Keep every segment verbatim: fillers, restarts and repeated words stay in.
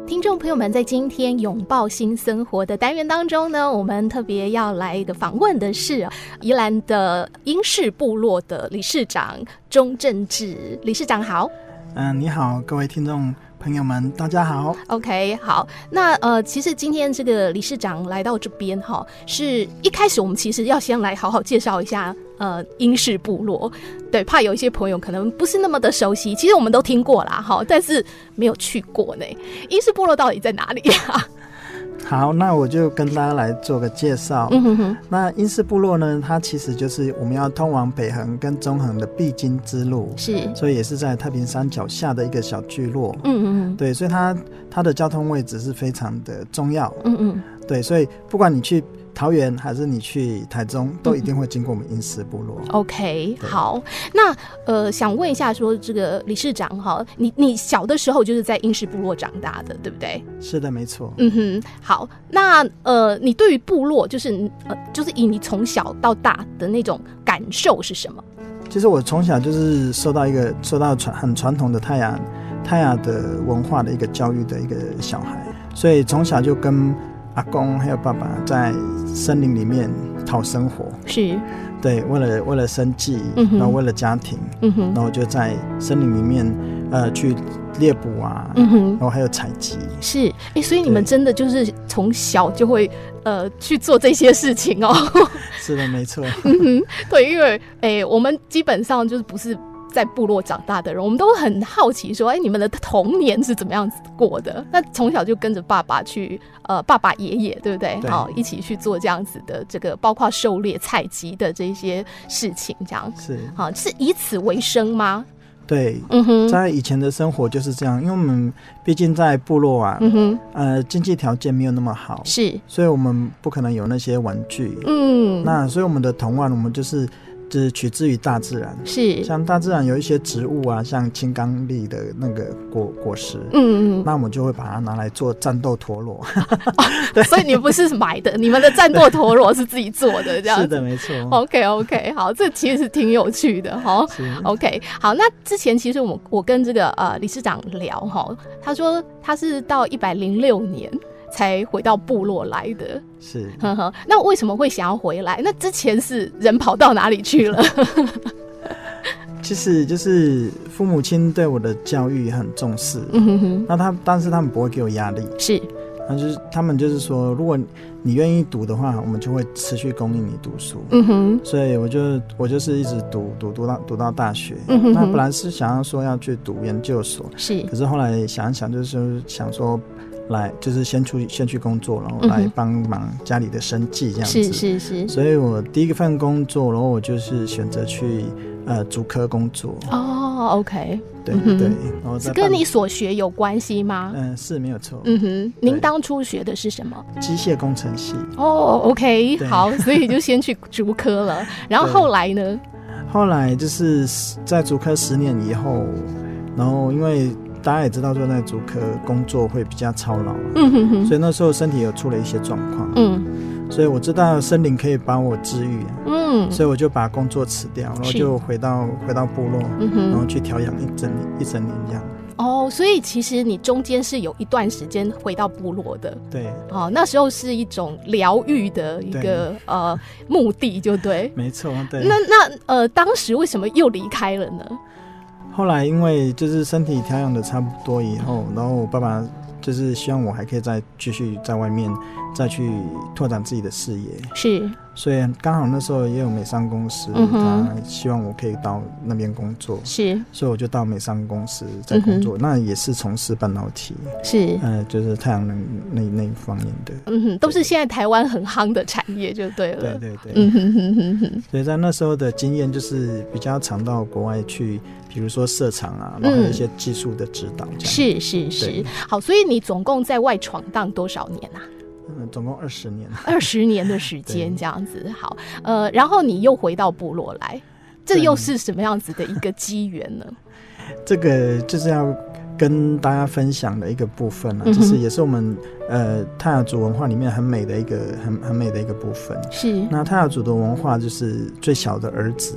听众朋友们，在今天拥抱新生活的单元当中呢，我们特别要来的访问的是宜兰的英式部落的理事长钟正志理事长。好。 嗯、呃，你好，各位听众朋友们，大家好。 OK， 好，那呃，其实今天这个理事长来到这边哈，是一开始我们其实要先来好好介绍一下呃英式部落，对，怕有一些朋友可能不是那么的熟悉，其实我们都听过啦哈，但是没有去过呢。英式部落到底在哪里啊？ 好，那我就跟大家来做个介绍。嗯哼哼。那英式部落呢，它其实就是我们要通往北横跟中横的必经之路，是，所以也是在太平山脚下的一个小聚落。嗯嗯嗯。对，所以它它的交通位置是非常的重要。嗯嗯。对，所以不管你去桃园还是你去台中，都一定会经过我们英式部落。 嗯、OK， 好，那呃，想问一下，说这个理事长哈，你你小的时候就是在英式部落长大的，对不对？ 是的，没错。 嗯哼，好，那呃，你对于部落，就是呃，就是以你从小到大的那种感受是什么？ 其实我从小就是受到一个受到传很传统的泰雅泰雅的文化的一个教育的一个小孩，所以从小就跟阿公还有爸爸在森林里面讨生活，是，对，为了为了生计，嗯、然后为了家庭，嗯、然后就在森林里面呃去猎捕啊，嗯、然后还有采集， 是，哎，所以你们真的就是从小就会呃去做这些事情哦。 是的，没错。 嗯哼，对，因为哎，我们基本上就是不是在部落长大的人，我们都很好奇说，哎，你们的童年是怎么样子过的？那从小就跟着爸爸去，呃，爸爸爷爷，对不对？好、哦，一起去做这样子的这个，包括狩猎、采集的这些事情，这样是，好、哦，是以此为生吗？ 对，嗯哼，在以前的生活就是这样，因为我们毕竟在部落啊，嗯哼，呃，经济条件没有那么好，是，所以我们不可能有那些玩具，嗯，那所以我们的童玩，我们就是就是取之于大自然，是，像大自然有一些植物啊，像青冈栎的那个果果实，嗯嗯，那我们就会把它拿来做战斗陀螺。 哦、对，所以你不是买的，你们的战斗陀螺是自己做的，这样子。 是的，没错。 OK OK， 好，这其实挺有趣的哈。OK， 好，那之前其实我我跟这个呃理事长聊哈，他说他是到一百零六年才回到部落来的，是，呵呵，那为什么会想要回来？那之前是人跑到哪里去了？ 其实就是父母亲对我的教育很重视，嗯哼哼，那他但是他们不会给我压力，是，那就是他们就是说，如果你愿意读的话，我们就会持续供应你读书，嗯哼，所以我就我就是一直读读读到读到大学，嗯哼哼，那本来是想要说要去读研究所，是，可是后来想一想，就是想说。来就是先出先去工作，然后来帮忙家里的生计这样子。是是是。所以我第一份工作，然后我就是选择去呃竹科工作。哦 ，OK。对、嗯、对。然后是跟你所学有关系吗？ 嗯，是没有错。 嗯哼，您当初学的是什么？ 机械工程系。 哦 ，OK， 好，所以就先去竹科了。然后后来呢？ 后来就是在竹科十年以后，然后因为。大家也知道说在竹科工作会比较操劳，嗯哼哼，所以那时候身体有出了一些状况，嗯，所以我知道森林可以帮我治愈，嗯，所以我就把工作辞掉，然后就回到回到部落，嗯哼，然后去调养一整一整年这样。 哦，所以其实你中间是有一段时间回到部落的， 对， 哦，那时候是一种疗愈的一个呃目的，就对， 没错，对。 那那呃，当时为什么又离开了呢？ 后来因为就是身体调养的差不多以后，然后我爸爸就是希望我还可以再继续在外面再去拓展自己的事业，是，所以刚好那时候也有美商公司，嗯、他希望我可以到那边工作，是，所以我就到美商公司在工作，嗯、那也是从事半导体，是，呃，就是太阳能那那一方面的， 嗯哼，都是现在台湾很夯的产业就对了， 对对对，嗯哼哼哼哼，所以在那时候的经验就是比较常到国外去。比如说设厂啊，然后有一些技术的指导这样、嗯、 是是是。好，所以你总共在外闯荡多少年啊？ 嗯，总共二十年。 二十年的时间这样子。好，呃，然后你又回到部落来，这又是什么样子的一个机缘呢？ 这个就是要跟大家分享的一个部分啊，嗯、就是也是我们呃泰雅族文化里面很美的一个很很美的一个部分。是。那泰雅族的文化就是最小的儿子啊，嗯。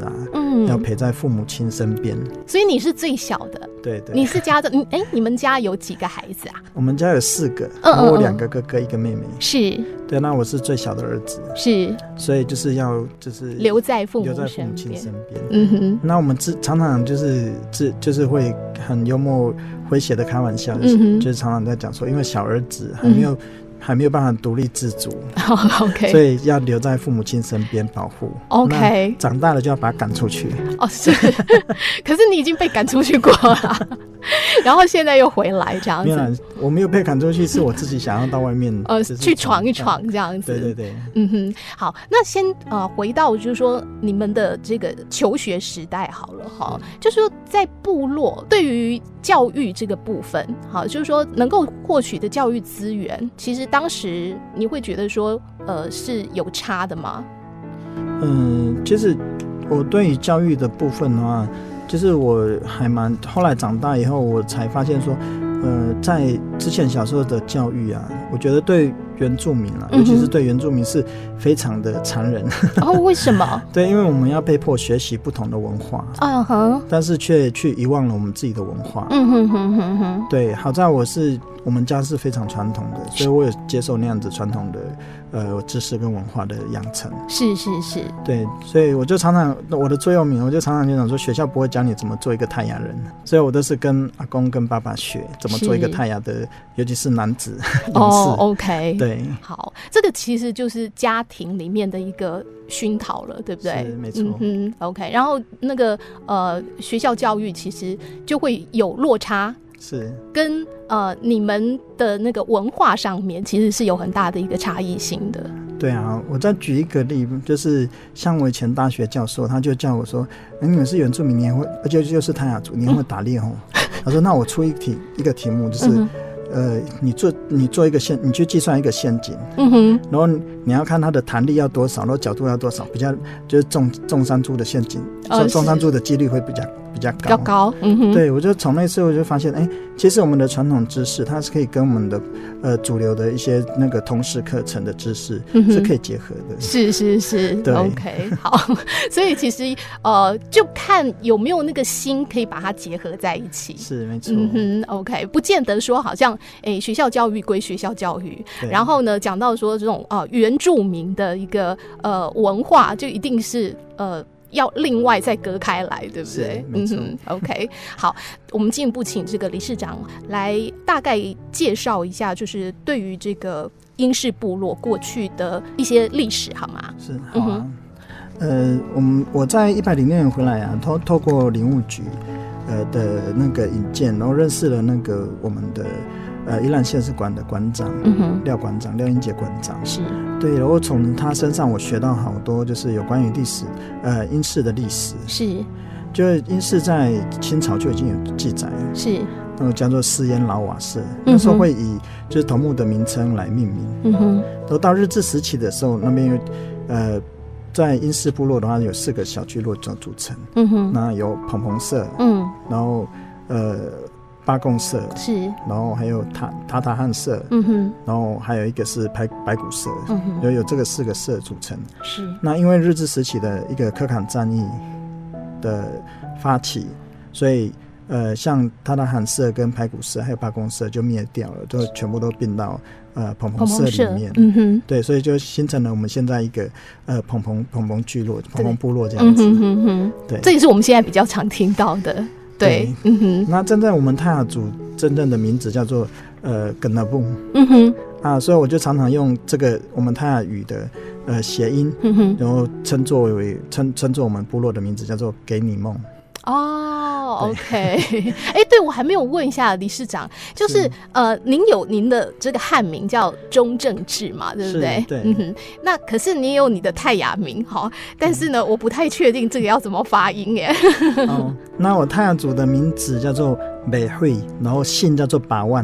嗯，要陪在父母亲身边。 所以你是最小的？ 对对。 你是家的，哎、欸，你们家有几个孩子啊？ 我们家有四个，然后我两个哥哥一个妹妹。 是。 对，那我是最小的儿子。 是。 所以就是要就是留在父母留在父母亲身边。 嗯哼。 那我们常常就是就是会很幽默诙谐的开玩笑，就是、嗯、就是常常在讲说，因为小儿子还没有。嗯还没有办法独立自主、 oh, OK， 所以要留在父母亲身边保护。 OK， 长大了就要把他赶出去。 哦，是，可是你已经被赶出去过了，然后现在又回来这样子。 没有，我没有被赶出去，是我自己想要到外面呃去闯一闯这样子。 对对对， 嗯哼。好，那先呃回到就是说你们的这个求学时代好了哈，就是说在部落对于教育这个部分，好，就是说能够获取的教育资源，其实当时你会觉得说，呃，是有差的吗？ 嗯，其实我对于教育的部分的话，就是我还蛮后来长大以后，我才发现说，呃，在之前小时候的教育啊，我觉得对原住民啊，尤其是对原住民是非常的残忍。 哦，为什么？ 对，因为我们要被迫学习不同的文化，嗯哼，但是却去遗忘了我们自己的文化。嗯哼哼哼哼。对，好在我是我们家是非常传统的，所以我有接受那样子传统的呃知识跟文化的养成。 是是是。 对，所以我就常常我的座右铭，我就常常就讲说，学校不会教你怎么做一个泰雅人，所以我都是跟阿公跟爸爸学怎么做一个泰雅的，尤其是男子勇士。 哦 ，OK， 对。 好，这个其实就是家庭里面的一个熏陶了，对不对？ 是，没错。 嗯哼 ，OK。然后那个呃，学校教育其实就会有落差， 是跟呃你们的那个文化上面其实是有很大的一个差异性的。 对啊，我再举一个例，就是像我以前大学教授，他就叫我说：“欸、你们是原住民，你也会，而且又是泰雅族，你也会打猎哦。嗯”他说：“那我出一题一个题目，就是。嗯”呃，你做你做一个陷，你去计算一个陷阱，嗯哼，然后你要看它的弹力要多少，然后角度要多少，比较就是中中山猪的陷阱，哦、中山猪的几率会比较比较高，比较高，嗯哼。 对，我就从那次我就发现，哎，其实我们的传统知识，它是可以跟我们的呃主流的一些那个通识课程的知识、嗯、是可以结合的。 是是是，对 ，OK， 好，所以其实呃，就看有没有那个心可以把它结合在一起。 是没错， 嗯哼 ，OK， 不见得说好像。诶，学校教育归学校教育，然后呢，讲到说这种啊、呃、原住民的一个呃文化，就一定是呃要另外再割开来，对不对？ 没错。 嗯 OK， 好，我们进一步请这个理事长来大概介绍一下，就是对于这个英式部落过去的一些历史，好吗？ 是，好啊。嗯、呃，我们我在一百零六年回来啊，透透过林务局呃的那个引荐，然后认识了那个我们的。呃，宜兰县史馆的馆长，嗯哼，廖馆长，廖英杰馆长， 是对，然后从他身上我学到好多，就是有关于历史，呃，英式的历史， 是， 就是英式在清朝就已经有记载了， 是， 那个叫做四烟老瓦社，那时候会以就是头目的名称来命名，嗯哼，然后到日治时期的时候，那边有呃，在英式部落的话有四个小聚落组组成，嗯哼，那有蓬蓬社，嗯，然后呃。八贡社是， 然后还有塔塔塔汉社，嗯哼，然后还有一个是白白骨社，嗯哼，有有这个四个社组成。 是， 那因为日治时期的一个科坎战役的发起，所以呃，像塔塔汉社跟白骨社还有八贡社就灭掉了，就全部都并到呃蓬蓬社里面。嗯哼，对，所以就形成了我们现在一个呃蓬蓬蓬蓬聚落、蓬蓬部落这样子。嗯哼哼，对， 这也是我们现在比较常听到的。对，嗯哼， 那真正我们泰雅族真正的名字叫做呃根纳布，嗯哼，啊，所以我就常常用这个我们泰雅语的呃谐音，嗯哼，然后称作为称称作我们部落的名字叫做给你梦。 哦 ，OK， 哎，对，我还没有问一下理事长，就是, 是呃，您有您的这个汉名叫钟正志嘛，对不对？ 对，嗯哼，那可是你也有你的泰雅名哈，但是呢，我不太确定这个要怎么发音耶。 哦，那我泰雅族的名字叫做美惠，然后姓叫做把万。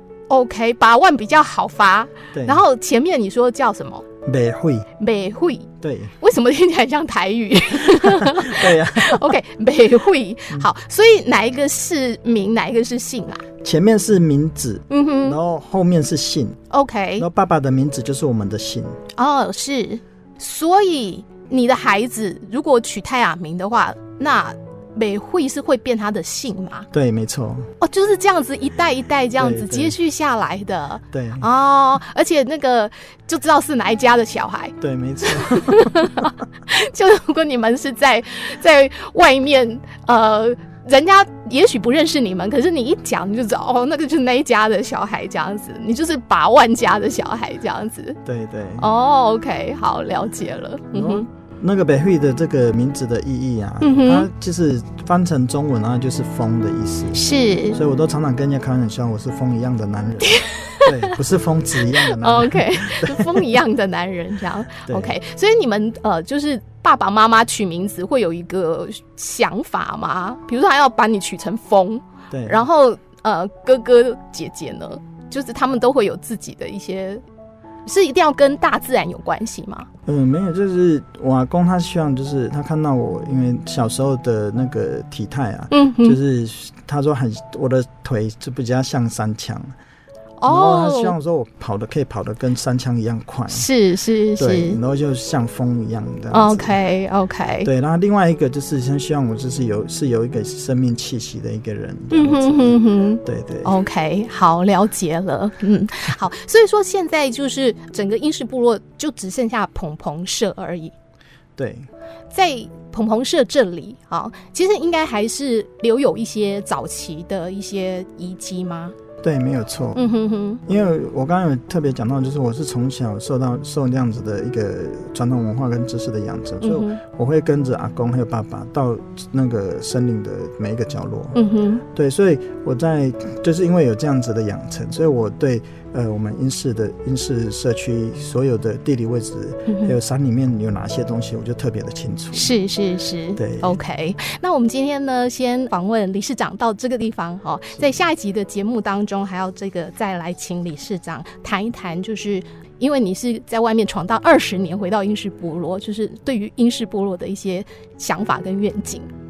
OK， 把万比较好发。 对， 然后前面你说叫什么？ 美惠， 美惠， 对， 为什么听起来像台语？ 对呀、啊、 ，OK， 美惠，好，所以哪一个是名，哪一个是姓啊？ 前面是名字，嗯哼，然后后面是姓 ，OK， 然后爸爸的名字就是我们的姓。 哦，是，所以你的孩子如果取泰雅名的话， 那美惠是会变他的姓吗？ 对，没错。 哦，就是这样子一代一代这样子接续下来的。 对哦，而且那个就知道是哪一家的小孩。 对，没错。 就如果你们是在在外面，呃，人家也许不认识你们，可是你一讲你就知道，哦，那个就是那一家的小孩这样子，你就是把万家的小孩这样子。 对对。 哦 ，OK， 好，了解了。嗯哼。 那个北惠的这个名字的意义啊，嗯、它就是翻成中文啊，就是风的意思。 是， 所以我都常常跟人家开玩笑，我是风一样的男人。对，不是疯子一样的男人。 OK， 风一样的男人这样。OK， 所以你们呃，就是爸爸妈妈取名字会有一个想法吗？比如说他要把你取成风， 对， 然后呃，哥哥姐姐呢，就是他们都会有自己的一些。是一定要跟大自然有关系吗？ 嗯，没有，就是我阿公他希望就是他看到我，因为小时候的那个体态啊，嗯，就是他说很我的腿就比较像山枪。然后他希望说我跑的可以跑得跟山枪一样快， 是是是， 对，然后就像风一样的。 OK OK， 对，然后另外一个就是希望我就是有是有一个生命气息的一个人。 嗯哼哼哼， 对对。 OK， 好，了解了。嗯，好，所以说现在就是整个英式部落就只剩下蓬蓬社而已。 对， 在蓬蓬社这里啊，其实应该还是留有一些早期的一些遗迹吗？ 对，没有错。 嗯哼哼， 因为我刚刚有特别讲到，就是我是从小受到受这样子的一个传统文化跟知识的养成，所以我会跟着阿公还有爸爸到那个森林的每一个角落。嗯哼，对，所以我在就是因为有这样子的养成，所以我对呃我们英式的英式社区所有的地理位置，嗯、还有山里面有哪些东西，我就特别的清楚。 是是是， 对 ，OK。那我们今天呢，先访问理事长到这个地方哦，在下一集的节目当中。还要这个再来请理事长谈一谈，就是因为你是在外面闯荡二十年，回到英式部落，就是对于英式部落的一些想法跟愿景。